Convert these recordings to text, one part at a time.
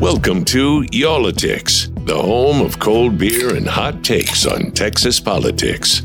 Welcome to Y'all-itics, the home of cold beer and hot takes on Texas politics.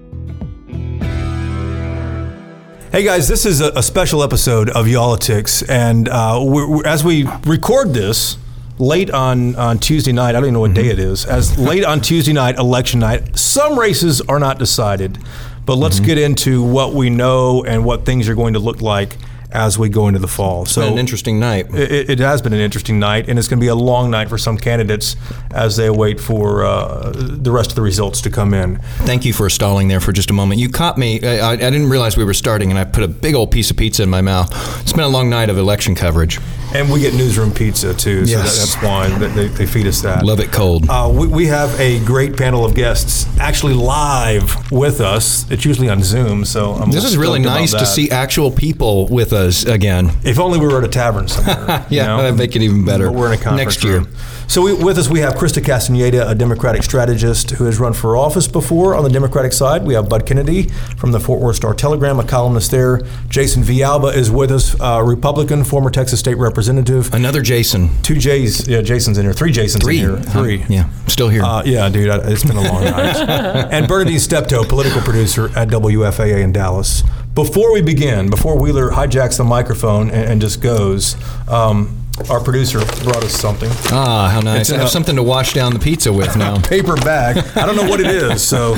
Hey guys, this is a special episode of Y'all-itics, and as we record this late on Tuesday night, I don't even know what day it is, as late on Tuesday night, election night, some races are not decided, but let's get into what we know and what things are going to look like as we go into the fall. It's been an interesting night. It has been an interesting night, and it's going to be a long night for some candidates as they await for the rest of the results to come in. Thank you for stalling there for just a moment. You caught me. I didn't realize we were starting, and I put a big old piece of pizza in my mouth. It's been a long night of election coverage. And we get newsroom pizza, too, so yes. That's why they feed us that. Love it cold. We have a great panel of guests actually live with us. It's usually on Zoom, so This is really nice to see actual people with us again. If only we were at a tavern somewhere. That'd make it even better. We're in a conference next year. room. So with us, we have Krista Castaneda, a Democratic strategist who has run for office before on the Democratic side. We have Bud Kennedy from the Fort Worth Star-Telegram, a columnist there. Jason Villalba is with us, Republican, former Texas state representative. Another Jason. Two J's. Yeah, Jason's in here. Three Jasons in here. Three. Yeah, still here. Yeah, dude, it's been a long night. And Bernadine Steptoe, political producer at WFAA in Dallas. Before we begin, before Wheeler hijacks the microphone and just goes, our producer brought us something. Ah, how nice. I have something to wash down the pizza with now. Paper bag. I don't know what it is, so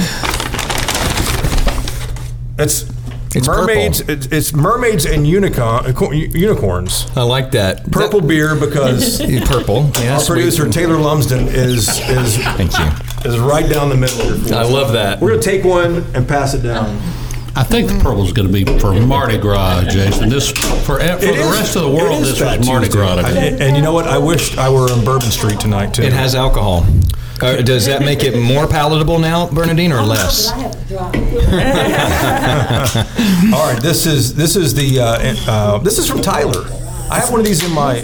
it's mermaids. It's mermaids and unicorns. I like that. Purple beer because purple. Yes, our producer Taylor Lumsden is thank you. Is right down the middle. I love that. We're gonna take one and pass it down. I think the purple is going to be for Mardi Gras, Jason. This for the rest of the world. This was Mardi Gras. And you know what? I wished I were on Bourbon Street tonight too. It has alcohol. Does that make it more palatable now, Bernadine, or less? I have to drop. All right. This is this is from Tyler. I have one of these in my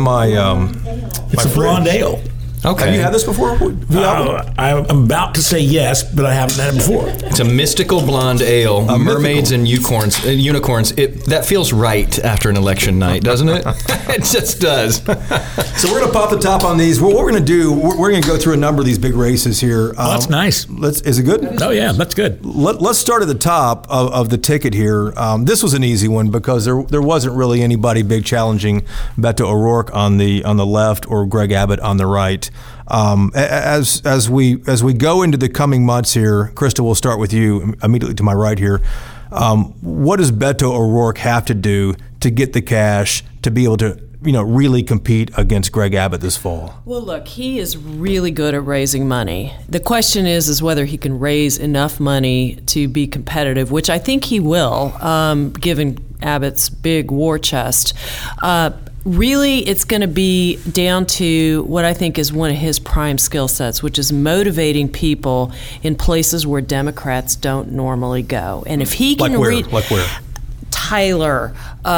It's a blonde ale. Okay. Have you had this before? I'm about to say yes, but I haven't had it before. It's a mystical blonde ale, mermaids and unicorns. That feels right after an election night, doesn't it? It just does. So we're going to pop the top on these. What we're going to do, we're going to go through a number of these big races here. That's nice. Is it good? Oh, yeah, that's good. Let's start at the top of the ticket here. This was an easy one because there wasn't really anybody big challenging Beto O'Rourke on the left or Greg Abbott on the right. As we go into the coming months here, Krista, we'll start with you immediately to my right here. What does Beto O'Rourke have to do to get the cash to be able to really compete against Greg Abbott this fall? Well, look, he is really good at raising money. The question is whether he can raise enough money to be competitive, which I think he will, given Abbott's big war chest. Really, it's going to be down to what I think is one of his prime skill sets, which is motivating people in places where Democrats don't normally go. And if he can like where? Tyler,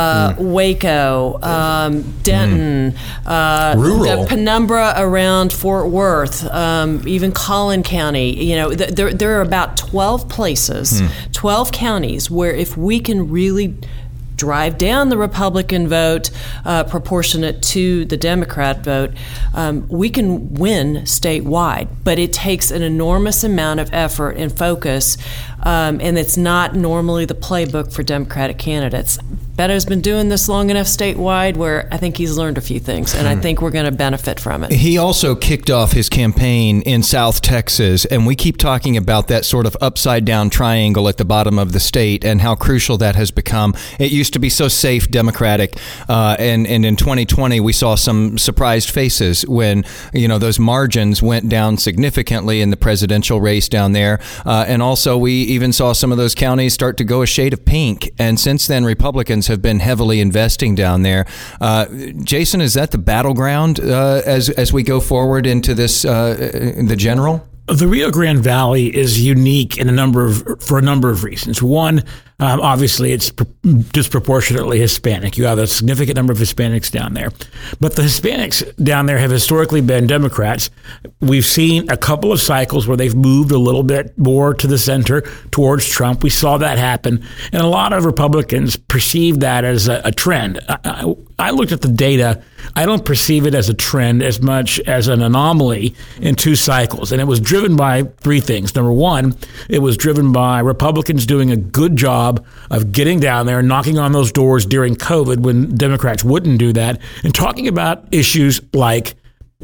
Waco, Denton, the penumbra around Fort Worth, even Collin County. There are about 12 places, 12 counties where if we can really drive down the Republican vote proportionate to the Democrat vote, we can win statewide. But it takes an enormous amount of effort and focus, and it's not normally the playbook for Democratic candidates. Beto's been doing this long enough statewide where I think he's learned a few things, and I think we're going to benefit from it. He also kicked off his campaign in South Texas, and we keep talking about that sort of upside-down triangle at the bottom of the state and how crucial that has become. It used to be so safe, Democratic, and in 2020 we saw some surprised faces when those margins went down significantly in the presidential race down there, and also we even saw some of those counties start to go a shade of pink, and since then Republicans have been heavily investing down there. Jason, is that the battleground as we go forward into this the general? The Rio Grande Valley is unique for a number of reasons. One, Obviously, it's disproportionately Hispanic. You have a significant number of Hispanics down there. But the Hispanics down there have historically been Democrats. We've seen a couple of cycles where they've moved a little bit more to the center towards Trump. We saw that happen. And a lot of Republicans perceive that as a trend. I looked at the data. I don't perceive it as a trend as much as an anomaly in 2 cycles. And it was driven by 3 things. Number one, it was driven by Republicans doing a good job of getting down there and knocking on those doors during COVID when Democrats wouldn't do that, and talking about issues like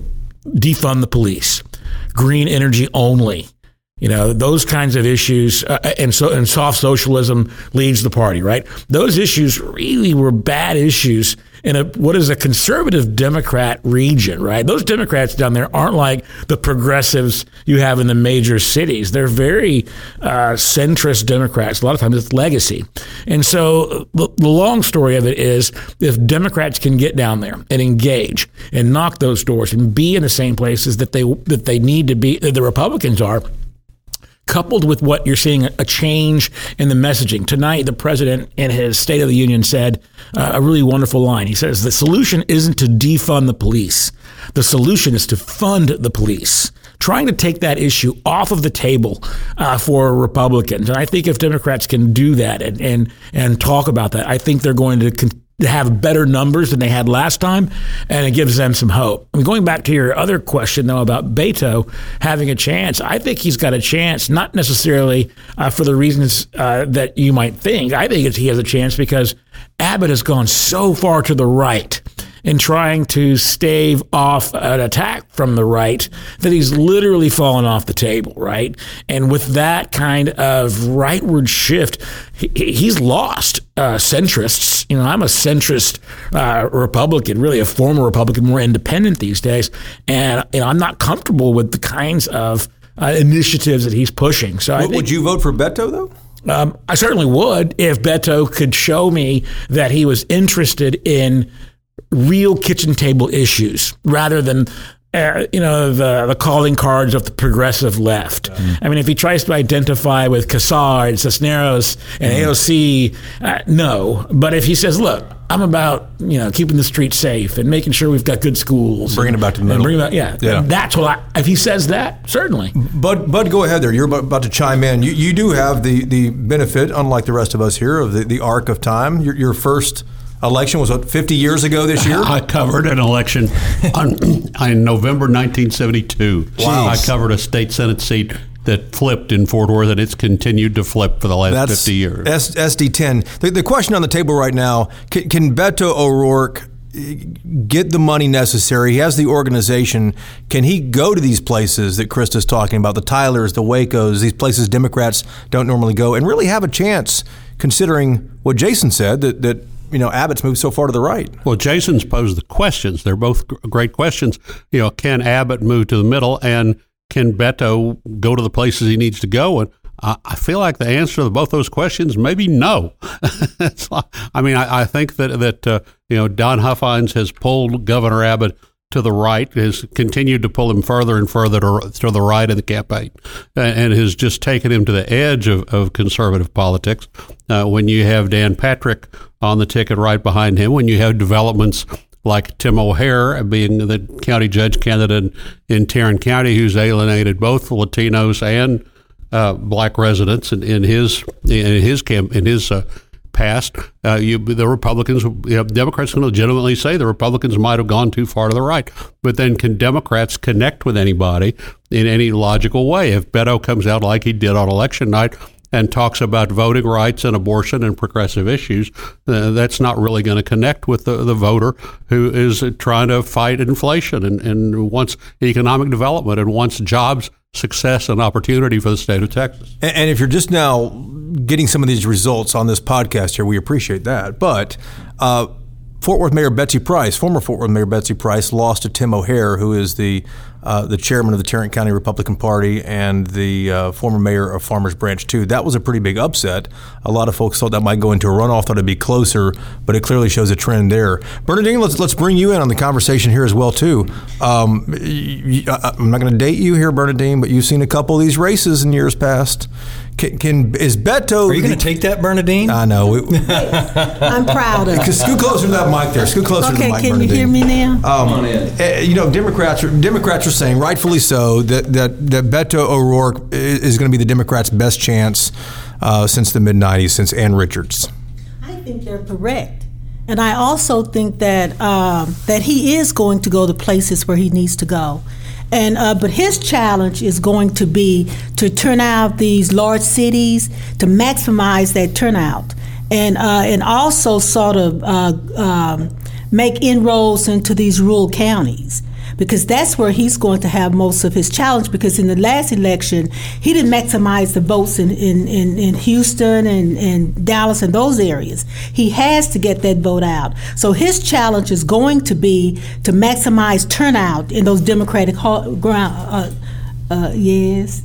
defund the police, green energy only, those kinds of issues, and soft socialism leads the party, right? Those issues really were bad issues in what is a conservative Democrat region, right? Those Democrats down there aren't like the progressives you have in the major cities. They're very centrist Democrats. A lot of times it's legacy. And so the long story of it is, if Democrats can get down there and engage and knock those doors and be in the same places that they need to be, that the Republicans are, coupled with what you're seeing, a change in the messaging. Tonight, the president in his State of the Union said a really wonderful line. He says, the solution isn't to defund the police. The solution is to fund the police. Trying to take that issue off of the table for Republicans. And I think if Democrats can do that and talk about that, I think they're going to have better numbers than they had last time, and it gives them some hope. Going back to your other question, though, about Beto having a chance, I think he's got a chance, not necessarily for the reasons that you might think. I think he has a chance because Abbott has gone so far to the right in trying to stave off an attack from the right that he's literally fallen off the table, right? And with that kind of rightward shift, he's lost centrists. I'm a centrist Republican, really a former Republican, more independent these days, and I'm not comfortable with the kinds of initiatives that he's pushing. So, would you vote for Beto, though? I certainly would if Beto could show me that he was interested in real kitchen table issues rather than the calling cards of the progressive left. I mean, if he tries to identify with Cassard, Cisneros, and AOC, no. But if he says, look, I'm about keeping the streets safe and making sure we've got good schools, bringing it back to the middle. Yeah. That's what if he says that, certainly. But go ahead there. You're about to chime in. You do have the benefit, unlike the rest of us here, of the arc of time. Your first election was 50 years ago this year? I covered an election in November 1972. Wow. I covered a state Senate seat that flipped in Fort Worth, and it's continued to flip for the last 50 years. SD10. The question on the table right now, can Beto O'Rourke get the money necessary? He has the organization. Can he go to these places that Krista's talking about, the Tylers, the Wacos, these places Democrats don't normally go, and really have a chance, considering what Jason said, that Abbott's moved so far to the right? Well, Jason's posed the questions. They're both great questions. Can Abbott move to the middle, and can Beto go to the places he needs to go? And I feel like the answer to both those questions may be no. I think that Don Huffines has pulled Governor Abbott to the right, has continued to pull him further and further to the right in the campaign, and has just taken him to the edge of conservative politics. When you have Dan Patrick on the ticket right behind him, when you have developments like Tim O'Hare being the county judge candidate in Tarrant County, who's alienated both Latinos and black residents in his past, the Republicans, Democrats can legitimately say the Republicans might have gone too far to the right. But then can Democrats connect with anybody in any logical way? If Beto comes out like he did on election night and talks about voting rights and abortion and progressive issues, that's not really going to connect with the voter who is trying to fight inflation and wants economic development and wants jobs, success, and opportunity for the state of Texas. And if you're just now getting some of these results on this podcast here, we appreciate that. But Fort Worth Mayor Betsy Price, former Fort Worth Mayor Betsy Price, lost to Tim O'Hare, who is the chairman of the Tarrant County Republican Party and the former mayor of Farmers Branch 2. That was a pretty big upset. A lot of folks thought that might go into a runoff, thought it'd be closer, but it clearly shows a trend there. Bernadine, let's bring you in on the conversation here as well, too. I'm not going to date you here, Bernadine, but you've seen a couple of these races in years past. Is Beto? Are you going to take that, Bernadine? I know. I'm proud of it. Scoot closer to that mic there. Scoot closer to the mic, Okay, can Bernadine. you hear me now? Democrats are saying, rightfully so, that Beto O'Rourke is going to be the Democrats' best chance since the mid-'90s, since Ann Richards. I think they're correct. And I also think that that he is going to go to places where he needs to go. And but his challenge is going to be to turn out these large cities, to maximize that turnout, and also sort of make inroads into these rural counties, because that's where he's going to have most of his challenge, because in the last election, he didn't maximize the votes in Houston and Dallas and those areas. He has to get that vote out. So his challenge is going to be to maximize turnout in those Democratic ground. Yes.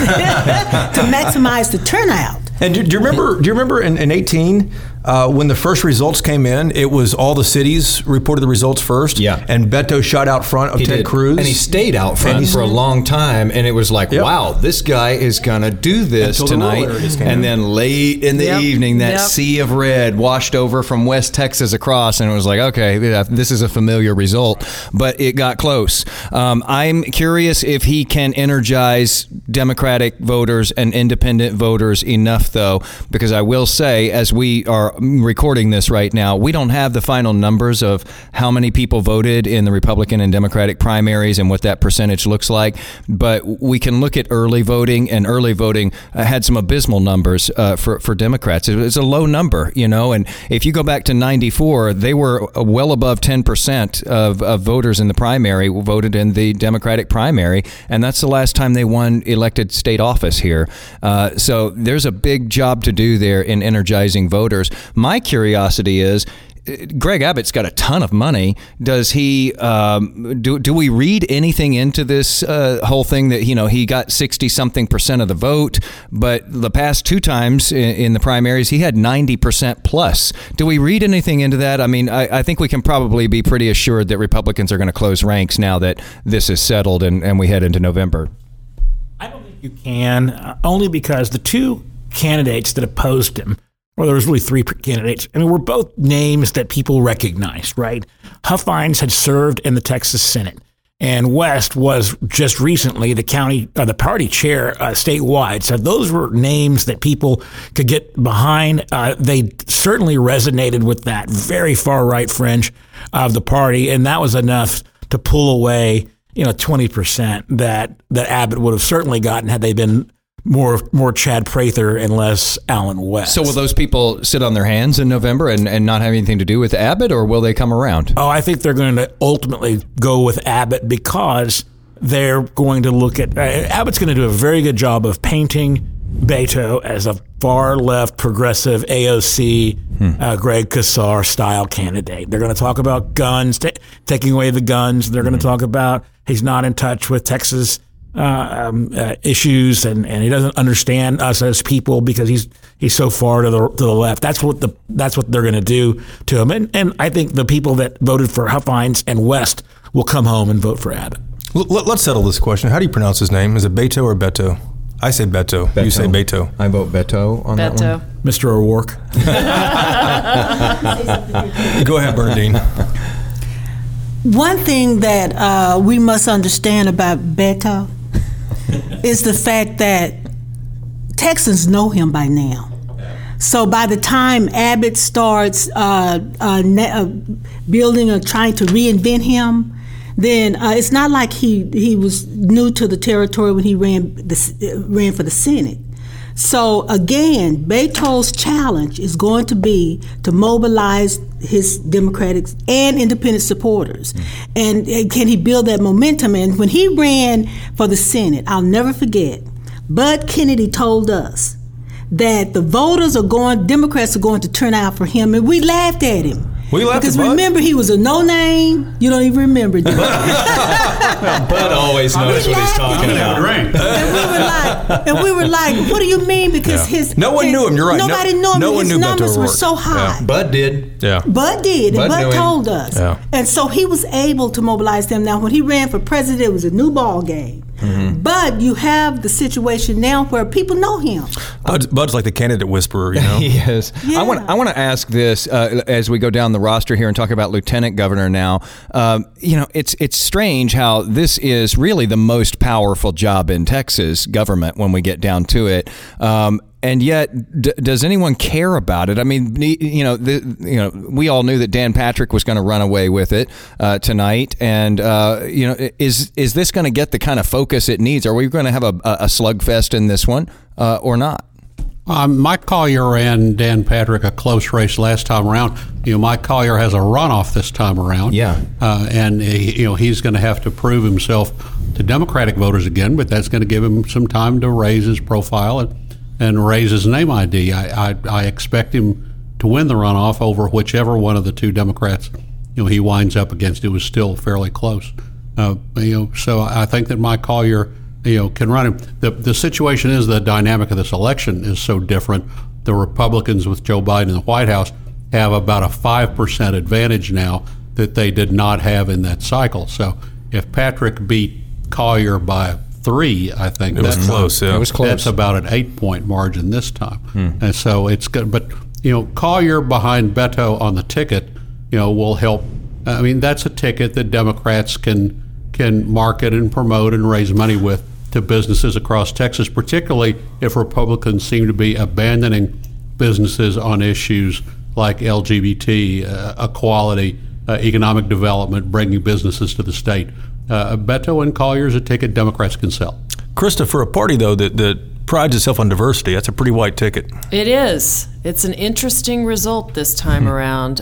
To maximize the turnout. And do you remember in 18 when the first results came in, it was all the cities reported the results first. Yeah. And Beto shot out front of Ted Cruz. And he stayed out front for a long time. And it was like, wow, this guy is going to do this tonight. And then late in the evening, that sea of red washed over from West Texas across. And it was like, okay, this is a familiar result. But it got close. I'm curious if he can energize Democratic voters and independent voters enough, though, because I will say, as we are recording this right now, we don't have the final numbers of how many people voted in the Republican and Democratic primaries and what that percentage looks like, but we can look at early voting, and early voting had some abysmal numbers for Democrats. It's a low number, and if you go back to 94, they were well above 10% of voters in the primary voted in the Democratic primary, and that's the last time they won elected state office here. So there's a big job to do there in energizing voters. My curiosity is, Greg Abbott's got a ton of money. Does he? Do we read anything into this whole thing that he got 60-something% of the vote, but the past two times in the primaries he had 90% plus? Do we read anything into that? I mean, I think we can probably be pretty assured that Republicans are going to close ranks now that this is settled and we head into November. I don't think you can, only because the two candidates that opposed him, well, there was really three candidates, were both names that people recognized, right? Huffines had served in the Texas Senate, and West was just recently the party chair statewide. So those were names that people could get behind. They certainly resonated with that very far right fringe of the party, and that was enough to pull away 20% that Abbott would have certainly gotten had they been more Chad Prather and less Allen West. So will those people sit on their hands in November and not have anything to do with Abbott, or will they come around? Oh, I think they're going to ultimately go with Abbott, because they're going to look at Abbott's going to do a very good job of painting Beto as a far left progressive AOC Greg Casar style candidate. They're going to talk about guns, taking away the guns. They're going to talk about he's not in touch with Texas issues, and he doesn't understand us as people because he's so far to the left. That's what they're going to do to him. And I think the people that voted for Huffines and West will come home and vote for Abbott. Let's settle this question. How do you pronounce his name? Is it Beto or Beto? I say Beto. You say Beto. I vote Beto on that one. Mr. O'Rourke. Go ahead, Bernadine. One thing that we must understand about Beto is the fact that Texans know him by now. So by the time Abbott starts building or trying to reinvent him, then it's not like he was new to the territory when he ran for the Senate. So again, Beto's challenge is going to be to mobilize his Democratic and independent supporters. And can he build that momentum? And when he ran for the Senate, I'll never forget, Bud Kennedy told us that the Democrats are going to turn out for him, and we laughed at him. We laughed because at Bud? remember, he was a no-name. You don't even remember, do you? Bud always knows what he's talking about. And we were like, what do you mean? Because no one knew him. You're right. Nobody knew him. His numbers were so high. Yeah. Bud did. Yeah. Bud did. And Bud told us. Yeah. And so he was able to mobilize them. Now, when he ran for president, it was a new ball game. Mm-hmm. But you have the situation now where people know him. Bud's like the candidate whisperer, you know? He is. Yeah. I want to ask this as we go down the roster here and talk about lieutenant governor now. It's strange how this is really the most powerful job in Texas government when we get down to it. And yet, does anyone care about it? I mean, we all knew that Dan Patrick was going to run away with it tonight, and is this going to get the kind of focus it needs? Are we going to have a slugfest in this one, or not? Mike Collier and Dan Patrick, a close race last time around. Mike Collier has a runoff this time around. Yeah, and he's going to have to prove himself to Democratic voters again, but that's going to give him some time to raise his profile and raise his name ID. I expect him to win the runoff over whichever one of the two Democrats he winds up against. It was still fairly close. So I think that Mike Collier can run him. The situation is the dynamic of this election is so different. The Republicans with Joe Biden in the White House have about a 5% advantage now that they did not have in that cycle. So if Patrick beat Collier by 3, I think it was close. Yeah, it was close. That's about an 8-point margin this time, and so it's good. But Collier behind Beto on the ticket, will help. I mean, that's a ticket that Democrats can market and promote and raise money with to businesses across Texas, particularly if Republicans seem to be abandoning businesses on issues like LGBT, equality, economic development, bringing businesses to the state. Beto and Collier's a ticket Democrats can sell. Krista, for a party, though, that prides itself on diversity, that's a pretty white ticket. It is. It's an interesting result this time around.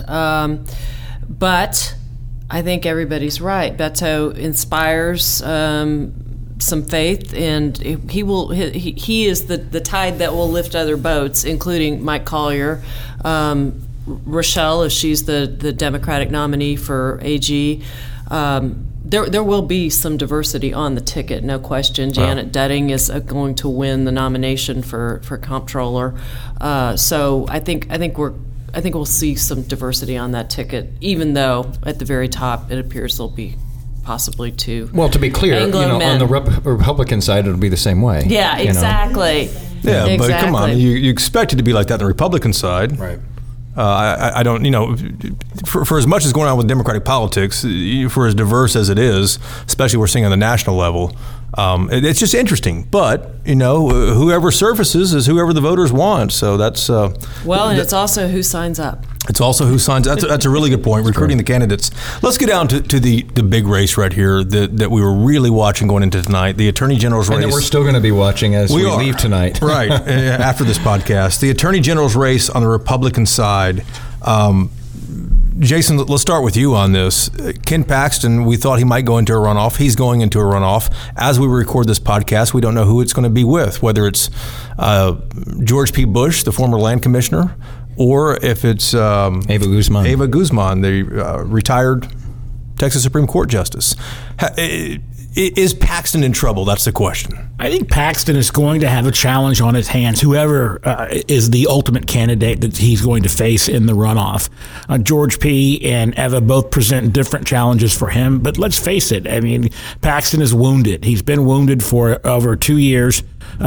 But I think everybody's right. Beto inspires some faith, and he is the tide that will lift other boats, including Mike Collier. Rochelle, if she's the Democratic nominee for AG, there will be some diversity on the ticket, no question. Janet Dudding is going to win the nomination for comptroller, so I think we'll see some diversity on that ticket, even though at the very top it appears there'll be possibly two. Well, to be clear, Anglo men. on the Republican side, it'll be the same way. Yeah, exactly. Yeah, exactly. But come on, you expect it to be like that on the Republican side, right? I don't, for as much as going on with Democratic politics, for as diverse as it is, especially we're seeing on the national level, it's just interesting. But, whoever surfaces is whoever the voters want. So that's... it's also who signs up. It's also who signs. That's a really good point. Recruiting the candidates. Let's get down to the big race right here that we were really watching going into tonight. The Attorney General's race. And that we're still going to be watching as we leave tonight. Right after this podcast. The Attorney General's race on the Republican side. Jason, let's start with you on this. Ken Paxton, we thought he might go into a runoff. He's going into a runoff. As we record this podcast, we don't know who it's going to be with, whether it's George P. Bush, the former land commissioner, or if it's Eva Guzman, the retired Texas Supreme Court justice. Is Paxton in trouble? That's the question. I think Paxton is going to have a challenge on his hands, whoever is the ultimate candidate that he's going to face in the runoff. George P. and Eva both present different challenges for him, but let's face it. I mean, Paxton is wounded. He's been wounded for over 2 years.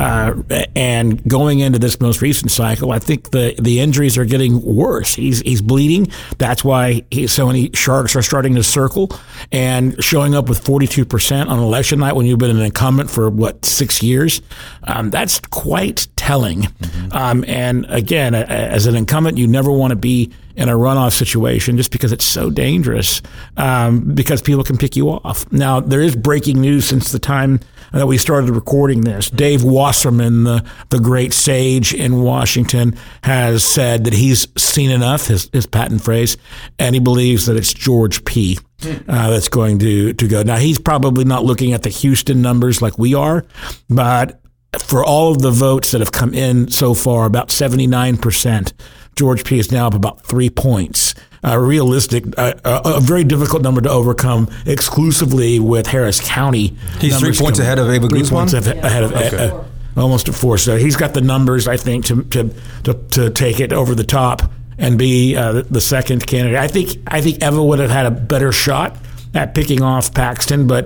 And going into this most recent cycle, I think the injuries are getting worse. He's bleeding. That's why so many sharks are starting to circle, and showing up with 42% on election night when you've been an incumbent for 6 years. That's quite telling. Mm-hmm. And again, as an incumbent, you never want to be in a runoff situation just because it's so dangerous, because people can pick you off. Now, there is breaking news since the time that we started recording this. Dave Wasserman, the great sage in Washington, has said that he's seen enough, his patent phrase, and he believes that it's George P. That's going to go. Now, he's probably not looking at the Houston numbers like we are, but for all of the votes that have come in so far, about 79%, George P. is now up about 3 points. Realistic, a very difficult number to overcome exclusively with Harris County. He's 3 points ahead of Eva Guzman? 3 points ahead of almost at 4. So he's got the numbers, I think, to take it over the top and be the second candidate. I think Eva would have had a better shot at picking off Paxton, but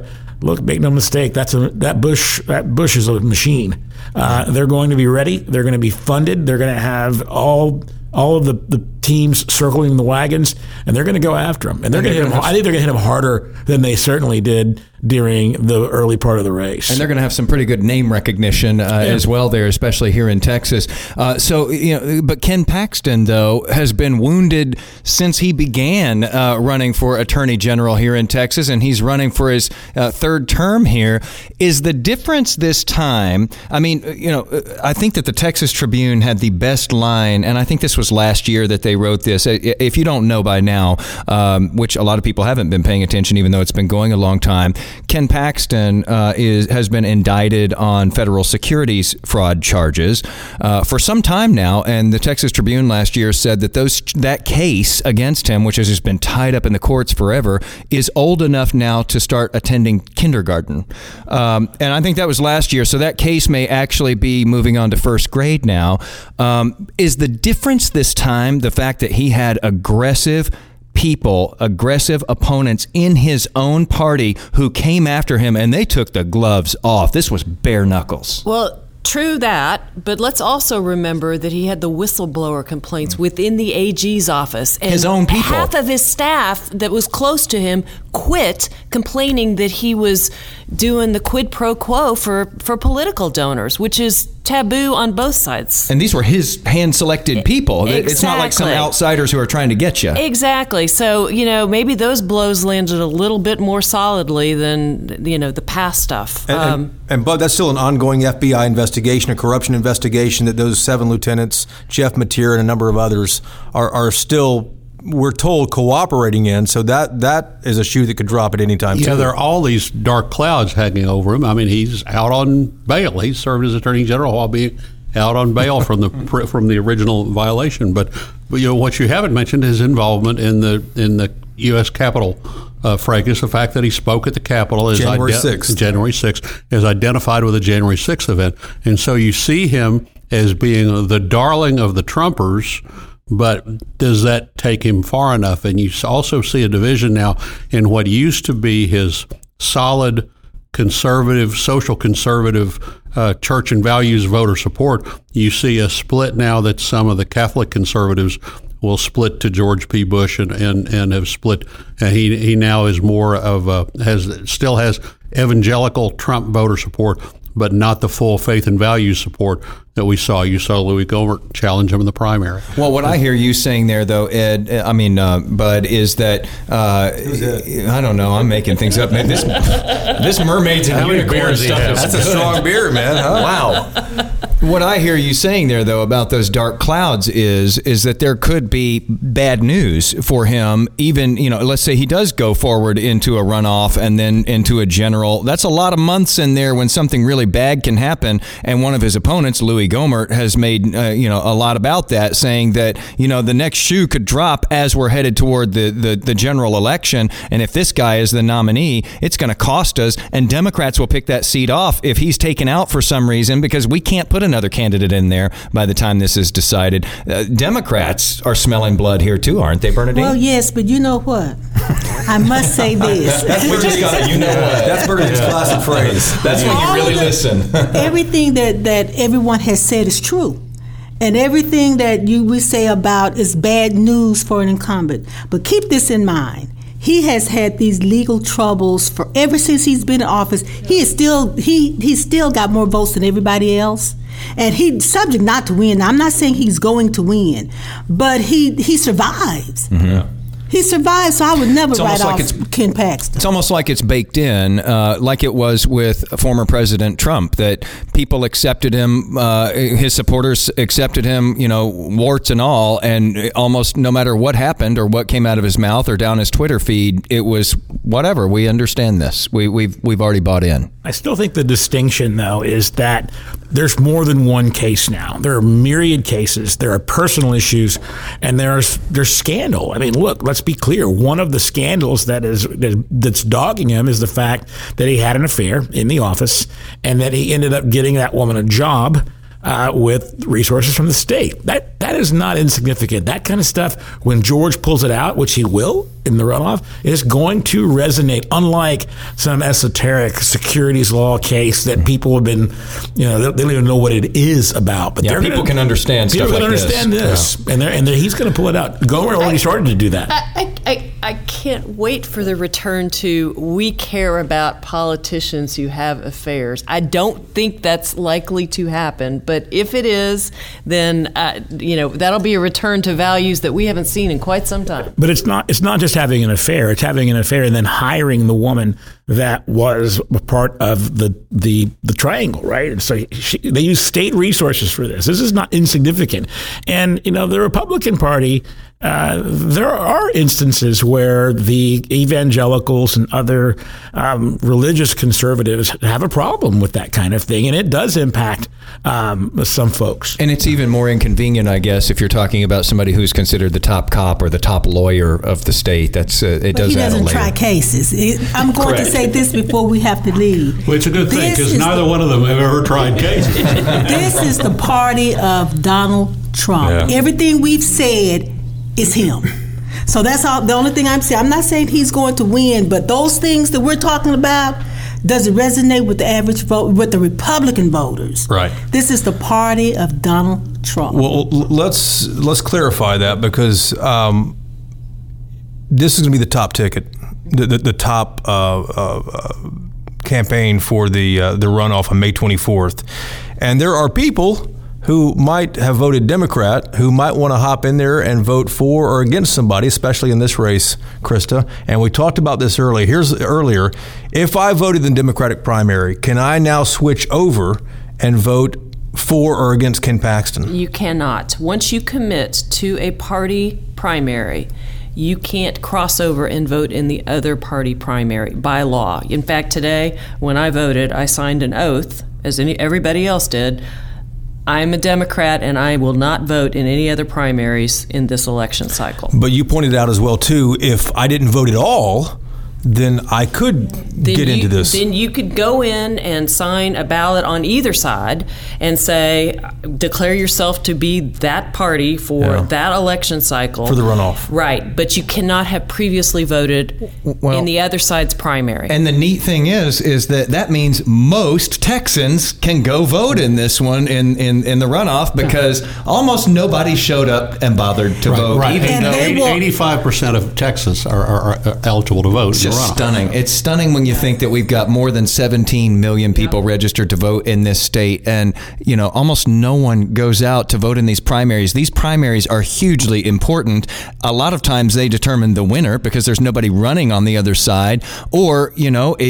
look, make no mistake, that Bush is a machine. They're going to be ready. They're going to be funded. They're going to have all of the teams circling the wagons, and they're going to go after him. And they're going to hit him. I think they're going to hit him harder than they certainly did during the early part of the race. And they're going to have some pretty good name recognition as well there, especially here in Texas. But Ken Paxton, though, has been wounded since he began running for Attorney General here in Texas, and he's running for his third term here. Is the difference this time? I mean, I think that the Texas Tribune had the best line, and I think this was last year that they wrote this. If you don't know by now, which a lot of people haven't been paying attention, even though it's been going a long time, Ken Paxton has been indicted on federal securities fraud charges for some time now, and the Texas Tribune last year said that that case against him, which has just been tied up in the courts forever, is old enough now to start attending kindergarten. And I think that was last year, so that case may actually be moving on to first grade now. Is the difference this time the fact that he had aggressive opponents in his own party who came after him and they took the gloves off? This was bare knuckles. Well, true that, but let's also remember that he had the whistleblower complaints within the AG's office. And his own people. Half of his staff that was close to him quit, complaining that he was doing the quid pro quo for political donors, which is taboo on both sides. And these were his hand-selected people. Exactly. It's not like some outsiders who are trying to get you. Exactly. So, maybe those blows landed a little bit more solidly than, the past stuff. And Bud, that's still an ongoing FBI investigation, a corruption investigation that those 7 lieutenants, Jeff Mateer and a number of others, are still, we're told, cooperating in. So that is a shoe that could drop at any time. Yeah, too. there are all these dark clouds hanging over him. I mean, he's out on bail. He served as Attorney General while being out on bail from the original violation. But what you haven't mentioned is his involvement in the U.S. Capitol fracas. The fact that he spoke at the Capitol is January 6th, is identified with the January 6th event, and so you see him as being the darling of the Trumpers. But does that take him far enough? And you also see a division now in what used to be his solid conservative, social conservative church and values voter support. You see a split now that some of the Catholic conservatives will split to George P. Bush and have split. He now is more of still has evangelical Trump voter support, but not the full faith and values support that we saw. You saw Louis Gohmert challenge him in the primary. Well, what I hear you saying there, though, Ed, Bud, is that, I don't know, I'm making things up. Man, this mermaids and unicorn stuff. That's a strong beer, man. Huh? Wow. What I hear you saying there, though, about those dark clouds is that there could be bad news for him. Even, let's say he does go forward into a runoff and then into a general. That's a lot of months in there when something really bad can happen. And one of his opponents, Louis Gohmert, has made a lot about that, saying that the next shoe could drop as we're headed toward the general election. And if this guy is the nominee, it's going to cost us. And Democrats will pick that seat off if he's taken out for some reason, because we can't put another candidate in there by the time this is decided. Democrats are smelling blood here too, aren't they, Bernadine? Well, yes, but you know what? I must say this. We just got it. You know what? That's Bernadine's classic phrase. That's when you really listen. Everything that everyone has said is true. And everything that we say about is bad news for an incumbent. But keep this in mind. He has had these legal troubles ever since he's been in office. He's still got more votes than everybody else. And he's subject not to win. I'm not saying he's going to win, but he survives. Mm-hmm. He survived, so I would never write off Ken Paxton. It's almost like it's baked in, like it was with former President Trump, that people accepted him, his supporters accepted him, warts and all, and almost no matter what happened or what came out of his mouth or down his Twitter feed, it was whatever. We understand this. We've already bought in. I still think the distinction, though, is that there's more than one case now. There are myriad cases. There are personal issues, and there's scandal. I mean, look, let's be clear. One of the scandals that's dogging him is the fact that he had an affair in the office and that he ended up getting that woman a job with resources from the state. That is not insignificant. That kind of stuff, when George pulls it out, which he will in the runoff, is going to resonate, unlike some esoteric securities law case that people have been, they don't even know what it is about. But people can understand stuff like this. People can understand this. Yeah. And he's going to pull it out. Gohmert already started to do that. I can't wait for the return to we care about politicians who have affairs. I don't think that's likely to happen, but if it is, then that'll be a return to values that we haven't seen in quite some time. But it's not just having an affair. It's having an affair and then hiring the woman that was a part of the triangle, right? And so they use state resources for this. This is not insignificant. And the Republican Party, there are instances where the evangelicals and other religious conservatives have a problem with that kind of thing, and it does impact some folks. And it's even more inconvenient, I guess, if you're talking about somebody who's considered the top cop or the top lawyer of the state. That's it. Does he add a doesn't layer. try cases. I'm going to say this before we have to leave. Well, it's a good thing because neither one of them have ever tried cases. This is the party of Donald Trump. Yeah. Everything we've said is him. So that's all. The only thing I'm saying. I'm not saying he's going to win, but those things that we're talking about, does it resonate with the average vote, with the Republican voters? Right. This is the party of Donald Trump. Well, let's clarify that, because this is going to be the top ticket, the top campaign for the runoff on May 24th, and there are people who might have voted Democrat, who might want to hop in there and vote for or against somebody, especially in this race, Krista. And we talked about this earlier. If I voted in the Democratic primary, can I now switch over and vote for or against Ken Paxton? You cannot. Once you commit to a party primary, you can't cross over and vote in the other party primary by law. In fact, today, when I voted, I signed an oath, as everybody else did. I'm a Democrat, and I will not vote in any other primaries in this election cycle. But you pointed out as well, too, if I didn't vote at all, then I could get into this. Then you could go in and sign a ballot on either side and say, declare yourself to be that party for that election cycle. For the runoff. Right. But you cannot have previously voted in the other side's primary. And the neat thing is that means most Texans can go vote in this one in the runoff, because almost nobody showed up and bothered to vote. Right. Even though 85% of Texans are eligible to vote. Stunning. It's stunning when you think that we've got more than 17 million people registered to vote in this state, and almost no one goes out to vote in these primaries. These primaries are hugely important. A lot of times they determine the winner because there's nobody running on the other side, or you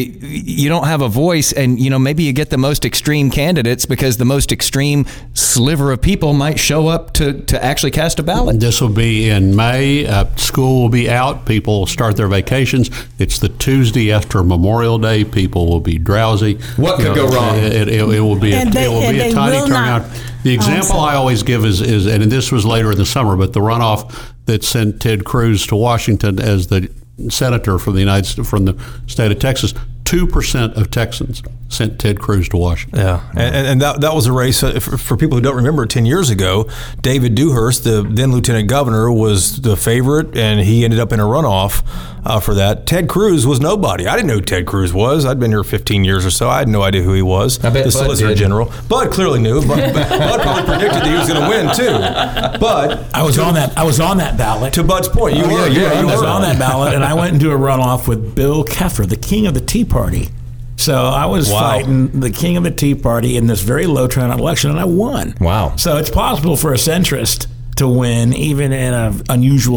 don't have a voice, and maybe you get the most extreme candidates because the most extreme sliver of people might show up to actually cast a ballot. This will be in May. School will be out. People will start their vacations. It's the Tuesday after Memorial Day. People will be drowsy. What could go wrong? It will be a tiny turnout. The example I always give is, and this was later in the summer, but the runoff that sent Ted Cruz to Washington as the senator from the state of Texas. 2% of Texans sent Ted Cruz to Washington. Yeah, and that was a race, for people who don't remember, 10 years ago, David Dewhurst, the then lieutenant governor, was the favorite, and he ended up in a runoff for that. Ted Cruz was nobody. I didn't know who Ted Cruz was. I'd been here 15 years or so. I had no idea who he was. I bet the Solicitor General. Bud clearly knew. Bud probably predicted that he was going to win, too. But I was on that ballot. To Bud's point, you were on that ballot, and I went into a runoff with Bill Keffer, the king of the Tea Party. So I was fighting the king of the Tea Party in this very low turnout election, and I won. Wow. So it's possible for a centrist to win, even in an unusual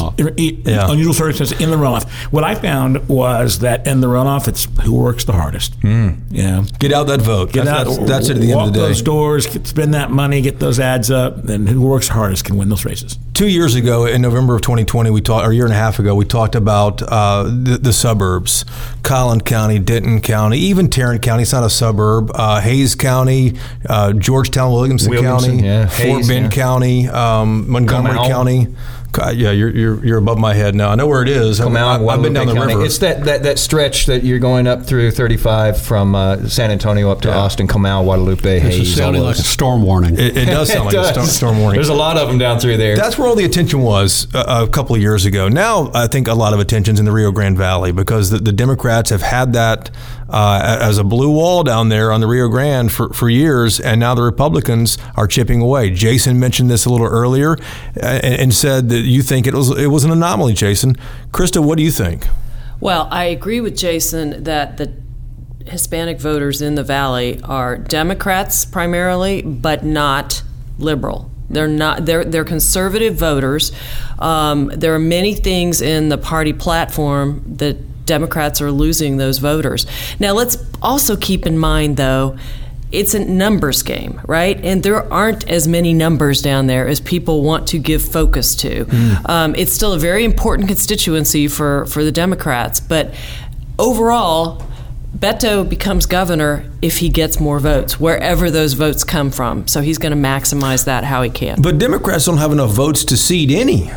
unusual circumstance in the runoff. What I found was that in the runoff, it's who works the hardest. Get out that vote. That's it at the end of the day. Walk those doors, spend that money, get those ads up, then who works hardest can win those races. 2 years ago, in November of 2020, or a year and a half ago, we talked about the suburbs. Collin County, Denton County, even Tarrant County. It's not a suburb. Hayes County, Georgetown, Williamson County, Fort Bend County, Montgomery County, Yeah, you're above my head now. I know where it is. I've been down the river. It's that stretch that you're going up through 35 from San Antonio up to Austin, Comal, Guadalupe, This Hayes. is sounding like a storm warning. It does sound like a storm warning. There's a lot of them down through there. That's where all the attention was a couple of years ago. Now, I think a lot of attention's in the Rio Grande Valley because the Democrats have had that as a blue wall down there on the Rio Grande for years, and now the Republicans are chipping away. Jason mentioned this a little earlier and said that you think it was an anomaly, Jason. Krista, what do you think? Well, I agree with Jason that the Hispanic voters in the Valley are Democrats primarily, but not liberal. They're not. They're conservative voters. There are many things in the party platform that Democrats are losing those voters. Now, let's also keep in mind, though, it's a numbers game, right? And there aren't as many numbers down there as people want to give focus to. It's still a very important constituency for the Democrats, but overall, Beto becomes governor if he gets more votes, wherever those votes come from. So he's going to maximize that how he can. But Democrats don't have enough votes to seat any.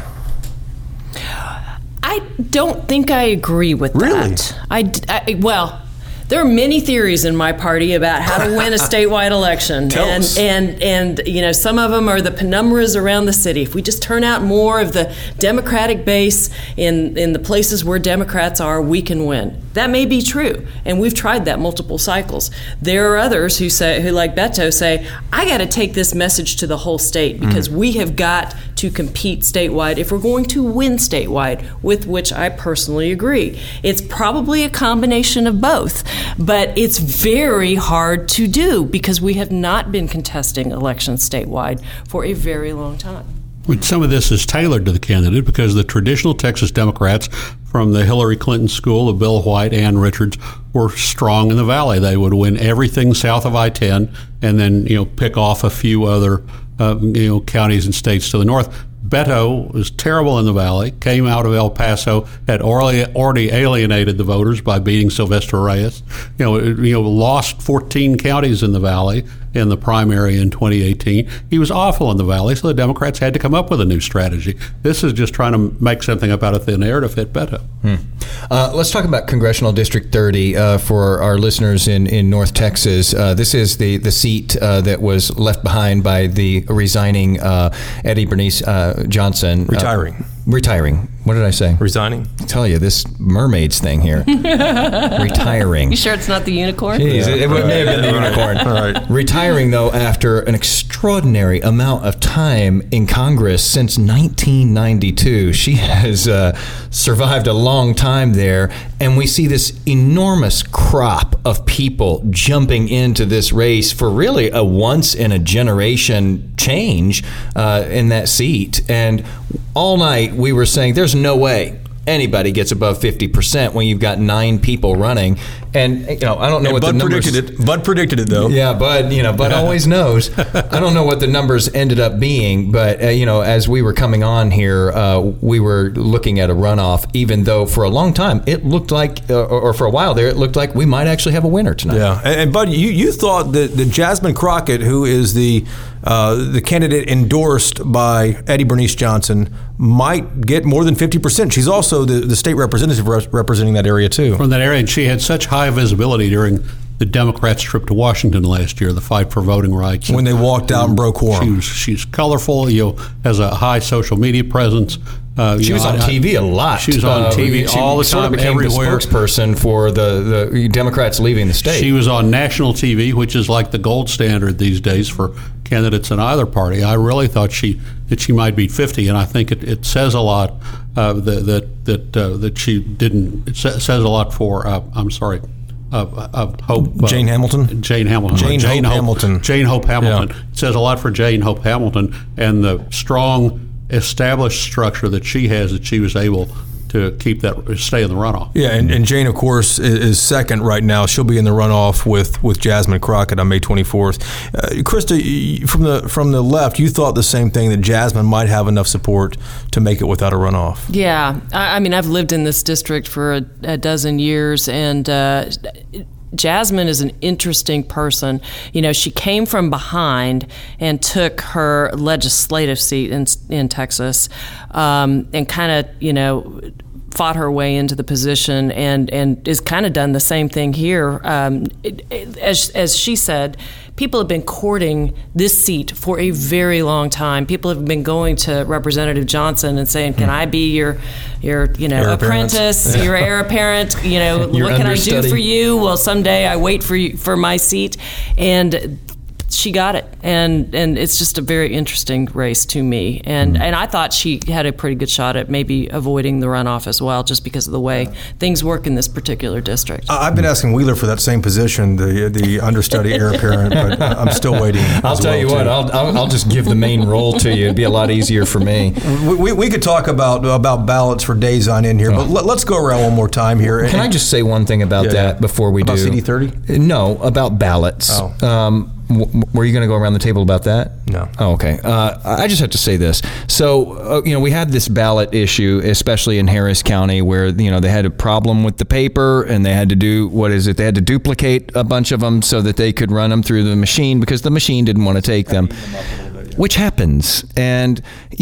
I don't think I agree with that. Really? Well, there are many theories in my party about how to win a statewide election. Tell us. And you know, some of them are the penumbras around the city. If we just turn out more of the Democratic base in the places where Democrats are, we can win. That may be true, and we've tried that multiple cycles. There are others who like Beto, say, I got to take this message to the whole state because we have got to compete statewide if we're going to win statewide, with which I personally agree. It's probably a combination of both, but it's very hard to do because we have not been contesting elections statewide for a very long time. Some of this is tailored to the candidate because the traditional Texas Democrats from the Hillary Clinton school of Bill White and Richards were strong in the Valley. They would win everything south of I-10 and then, pick off a few other, counties and states to the north. Beto was terrible in the Valley, came out of El Paso, had already alienated the voters by beating Sylvester Reyes. Lost 14 counties in the Valley in the primary in 2018. He was awful in the Valley, so the Democrats had to come up with a new strategy. This is just trying to make something up out of thin air to fit Beto. Let's talk about Congressional District 30 for our listeners in North Texas. This is the seat that was left behind by the resigning Eddie Bernice Johnson. Retiring. What did I say? Resigning. I tell you, this mermaids thing here. Retiring. You sure it's not the unicorn? Jeez, it may have been the unicorn. All right. Retiring, though, after an extraordinary amount of time in Congress since 1992. She has survived a long time there, and we see this enormous crop of people jumping into this race for really a once-in-a-generation change in that seat. And all night we were saying there's no way anybody gets above 50% when you've got 9 people running. And I don't know what Bud the numbers... predicted it. Bud predicted it, though. Yeah, Bud always knows. I don't know what the numbers ended up being, but as we were coming on here, we were looking at a runoff, even though for a long time it looked like, or for a while there, it looked like we might actually have a winner tonight. Yeah, and Bud, you thought that Jasmine Crockett, who is the candidate endorsed by Eddie Bernice Johnson, might get more than 50%. She's also the state representative representing that area, too. From that area, and she had such high visibility during the Democrats' trip to Washington last year, the fight for voting rights. When they walked out and broke quorum. She's colorful, has a high social media presence. She was on TV a lot. She was on TV all the time, everywhere. The spokesperson for the Democrats leaving the state. She was on national TV, which is like the gold standard these days for candidates in either party. I really thought that she might beat 50, and I think it says a lot that she didn't. It says a lot for. Of Hope. Jane Hamilton? Jane Hamilton. Jane Hope Hamilton. Jane Hope Hamilton. Yeah. It says a lot for Jane Hope Hamilton and the strong established structure that she has, that she was able to stay in the runoff. Yeah, and Jane, of course, is second right now. She'll be in the runoff with Jasmine Crockett on May 24th. Krista, from the left, you thought the same thing, that Jasmine might have enough support to make it without a runoff. Yeah, I mean, I've lived in this district for a dozen years, and Jasmine is an interesting person. She came from behind and took her legislative seat in Texas, and kind of, fought her way into the position and is kind of done the same thing here. As she said, people have been courting this seat for a very long time. People have been going to Representative Johnson and saying, "Can I be your apprentice, your heir apparent? What can I do for you? Well, someday I wait for my seat." And she got it, and it's just a very interesting race to me, and I thought she had a pretty good shot at maybe avoiding the runoff as well, just because of the way things work in this particular district. I've been asking Wheeler for that same position, the understudy heir apparent, but I'm still waiting. I'll tell you what, I'll just give the main role to you. It'd be a lot easier for me. We could talk about ballots for days on end here, but let's go around one more time here. Can I just say one thing about that before we about do? CD30? No, about ballots. Oh. Were you going to go around the table about that? No. Oh, okay. I just have to say this. So, we had this ballot issue, especially in Harris County, where, they had a problem with the paper and they had to do, they had to duplicate a bunch of them so that they could run them through the machine because the machine didn't want to take them, which happens. And,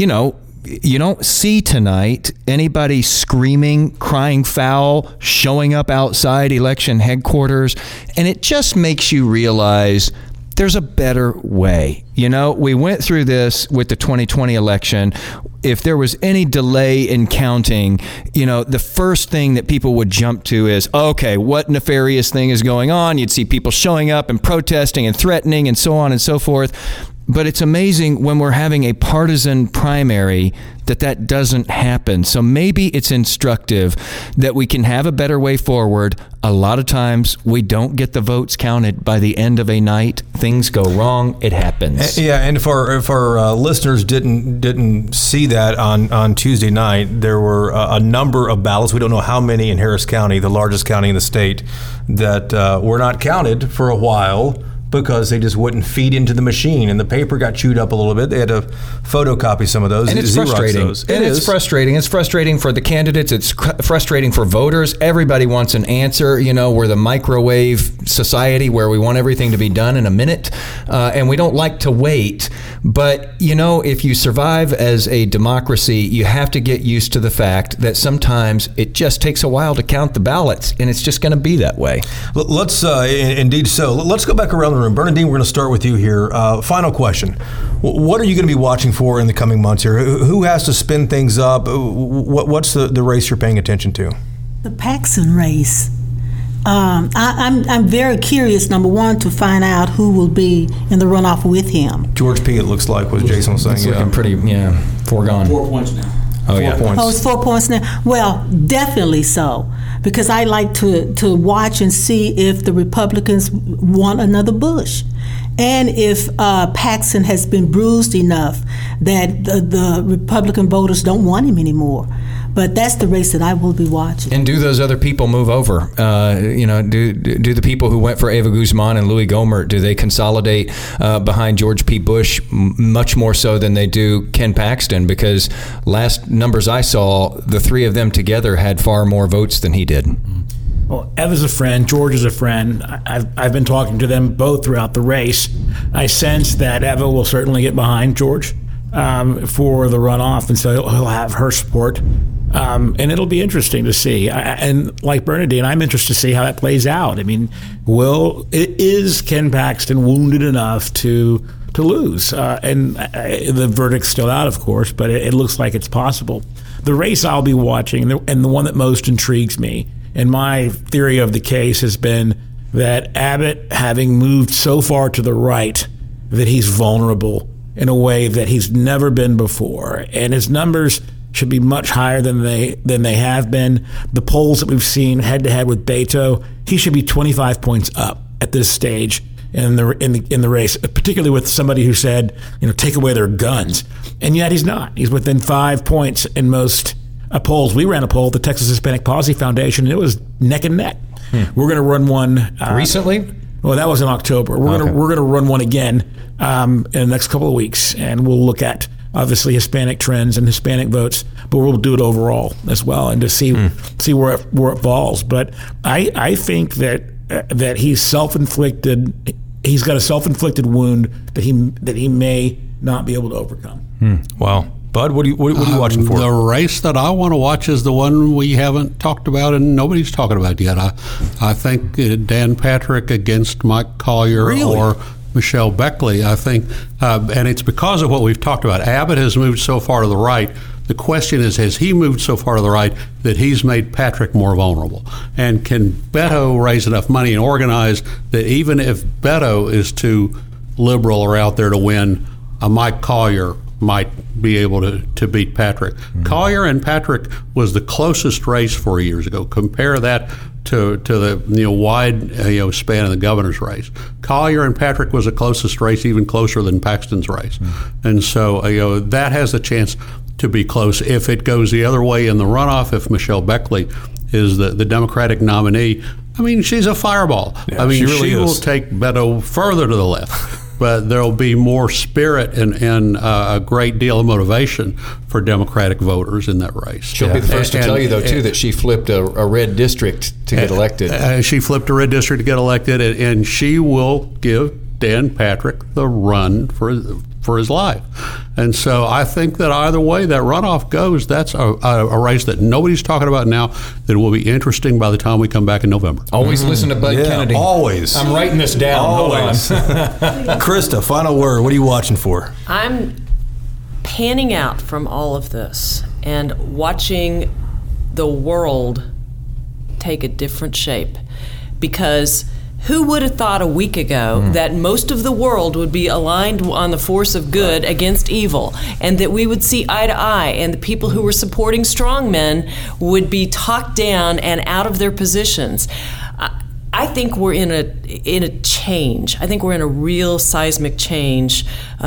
you don't see tonight anybody screaming, crying foul, showing up outside election headquarters. And it just makes you realize there's a better way. We went through this with the 2020 election. If there was any delay in counting, the first thing that people would jump to is, okay, what nefarious thing is going on? You'd see people showing up and protesting and threatening and so on and so forth. But it's amazing when we're having a partisan primary that doesn't happen. So maybe it's instructive that we can have a better way forward. A lot of times we don't get the votes counted by the end of a night. Things go wrong. It happens. Yeah, and if our listeners didn't see that on Tuesday night, there were a number of ballots. We don't know how many in Harris County, the largest county in the state, that were not counted for a while, because they just wouldn't feed into the machine, and the paper got chewed up a little bit. They had to photocopy some of those. And it's frustrating. It's frustrating. It's frustrating for the candidates. It's frustrating for voters. Everybody wants an answer. We're the microwave society where we want everything to be done in a minute, and we don't like to wait. But, if you survive as a democracy, you have to get used to the fact that sometimes it just takes a while to count the ballots, and it's just going to be that way. Let's, indeed so. Let's go back around the room. Bernadine, we're going to start with you here. Final question. What are you going to be watching for in the coming months here? Who has to spin things up? What's the race you're paying attention to? The Paxton race. I'm very curious, number one, to find out who will be in the runoff with him. George P., it looks like, was Jason was saying. It's looking pretty, foregone. 4 points now. Oh, yeah. 4 points. Oh, it's 4 points now. Well, definitely so, because I like to watch and see if the Republicans want another Bush, and if Paxton has been bruised enough that the Republican voters don't want him anymore. But that's the race that I will be watching. And do those other people move over? Do the people who went for Eva Guzman and Louis Gohmert, do they consolidate behind George P. Bush much more so than they do Ken Paxton? Because last numbers I saw, the three of them together had far more votes than he did. Well, Eva's a friend. George is a friend. I've been talking to them both throughout the race. I sense that Eva will certainly get behind George for the runoff, and so he'll have her support. And it'll be interesting to see. And like Bernadine, I'm interested to see how that plays out. I mean, is Ken Paxton wounded enough to lose? And the verdict's still out, of course, but it looks like it's possible. The race I'll be watching, and the one that most intrigues me, and my theory of the case has been that Abbott, having moved so far to the right, that he's vulnerable in a way that he's never been before. And his numbers should be much higher than they have been. The polls that we've seen head-to-head with Beto, he should be 25 points up at this stage in the race, particularly with somebody who said, take away their guns. And yet he's not. He's within 5 points in most polls. We ran a poll, the Texas Hispanic Policy Foundation, and it was neck and neck. We're going to run one recently. Well, that was in October. We're going to run one again in the next couple of weeks, and we'll look at obviously Hispanic trends and Hispanic votes, but we'll do it overall as well, and to see where it falls. But I think that that he's self-inflicted. He's got a self-inflicted wound that he may not be able to overcome. Wow. Bud, what are you watching for? The race that I want to watch is the one we haven't talked about and nobody's talking about yet. I think Dan Patrick against Mike Collier or Michelle Beckley. I think, and it's because of what we've talked about. Abbott has moved so far to the right. The question is, has he moved so far to the right that he's made Patrick more vulnerable? And can Beto raise enough money and organize that even if Beto is too liberal or out there to win, a Mike Collier might be able to beat Patrick. Collier and Patrick was the closest race 4 years ago. Compare that to the wide span of the governor's race. Collier and Patrick was the closest race, even closer than Paxton's race. And so that has a chance to be close. If it goes the other way in the runoff, if Michelle Beckley is the Democratic nominee, I mean, she's a fireball. Yeah, I mean, she will take Beto further to the left. But there'll be more spirit and a great deal of motivation for Democratic voters in that race. She'll be the first to tell you, though, too, that she flipped a red district to get elected. She flipped a red district to get elected, and she will give Dan Patrick the run for his life. And so I think that either way that runoff goes, that's a race that nobody's talking about now that will be interesting by the time we come back in November. Always listen to Bud Kennedy. Always. I'm writing this down. Always. Hold on. Krista, final word. What are you watching for? I'm panning out from all of this and watching the world take a different shape, because who would have thought a week ago that most of the world would be aligned on the force of good against evil, and that we would see eye to eye, and the people who were supporting strongmen would be talked down and out of their positions? I think we're in a change. I think we're in a real seismic change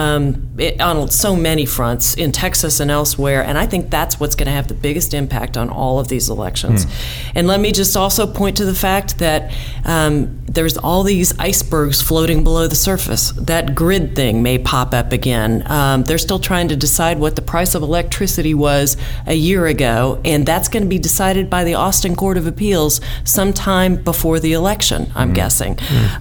on so many fronts in Texas and elsewhere, and I think that's what's going to have the biggest impact on all of these elections. And let me just also point to the fact that there's all these icebergs floating below the surface. That grid thing may pop up again. They're still trying to decide what the price of electricity was a year ago, and that's going to be decided by the Austin Court of Appeals sometime before the election, I'm guessing.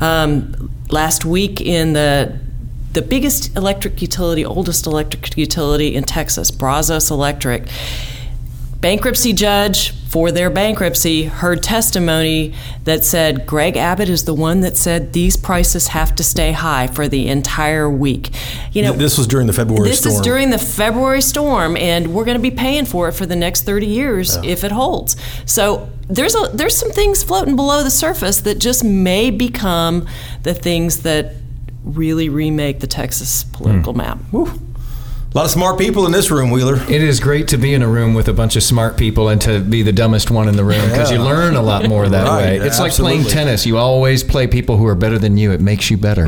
Last week in the biggest electric utility, oldest electric utility in Texas, Brazos Electric, bankruptcy judge for their bankruptcy heard testimony that said Greg Abbott is the one that said these prices have to stay high for the entire week. This was during the February storm. This is during the February storm, and we're going to be paying for it for the next 30 years if it holds. So there's some things floating below the surface that just may become the things that really remake the Texas political map. Woo. A lot of smart people in this room, Wheeler. It is great to be in a room with a bunch of smart people and to be the dumbest one in the room, because you learn a lot more that way. It's like playing tennis. You always play people who are better than you. It makes you better.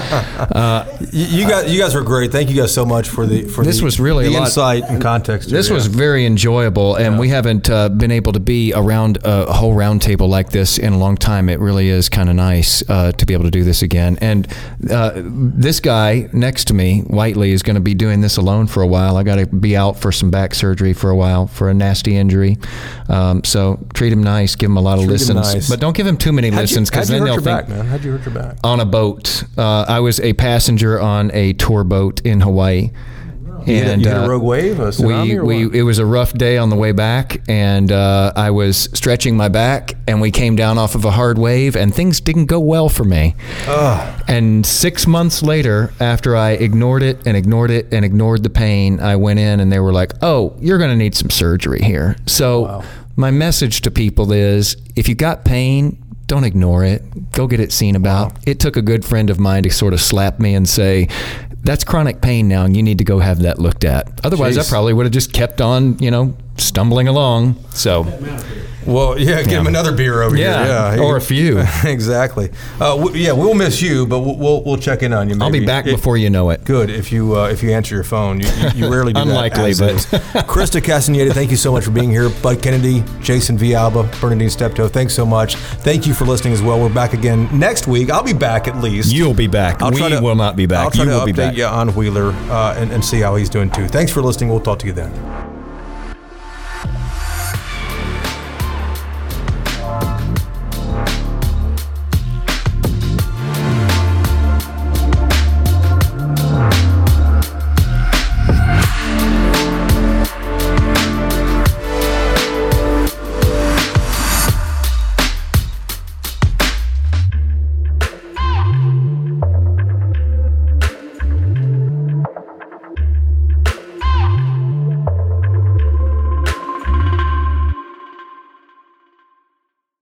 You guys were great. Thank you guys so much for this was really the a lot. Insight and context. This was very enjoyable, and we haven't been able to be around a whole round table like this in a long time. It really is kind of nice to be able to do this again. And this guy next to me, Whiteley, is going to be doing this alone for a while. I got to be out for some back surgery for a while for a nasty injury. So treat him nice, give him a lot of listens, but don't give him too many listens, because then they'll think. How'd you hurt your back? On a boat. I was a passenger on a tour boat in Hawaii. You hit a rogue wave, a tsunami, or what? It was a rough day on the way back, and I was stretching my back, and we came down off of a hard wave, and things didn't go well for me. And 6 months later, after I ignored it and ignored the pain, I went in, and they were like, "Oh, you're going to need some surgery here." So my message to people is, if you got pain, don't ignore it. Go get it seen about. It took a good friend of mine to sort of slap me and say, that's chronic pain now, and you need to go have that looked at. Otherwise, I probably would have just kept on, stumbling along. So, well, get him another beer over here. Yeah, or a few. Exactly. We'll miss you, but we'll check in on you. Maybe. I'll be back before you know it. Good. If you answer your phone, you rarely do Unlikely, that. But Krista Castaneda, thank you so much for being here. Bud Kennedy, Jason Villalba, Bernadine Steptoe, thanks so much. Thank you for listening as well. We're back again next week. I'll be back at least. You'll be back. We will not be back. I'll try you to will be back. You on Wheeler and see how he's doing too. Thanks for listening. We'll talk to you then.